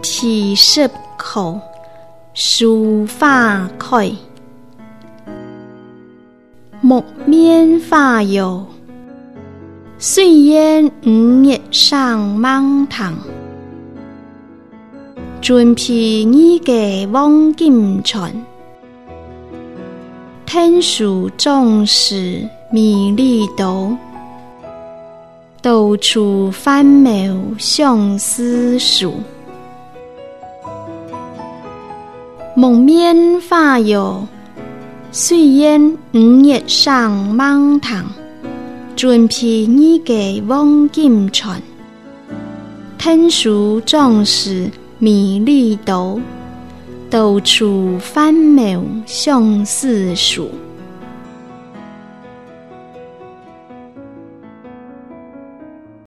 提十口，书法开。木面花油，岁烟五月上芒塘。准皮二个望金船，天书总是迷离道。到处翻描相思树，蒙面花油，岁烟五月上芒塘。准皮二个望金船，天书总是迷离道。到处翻描相思树。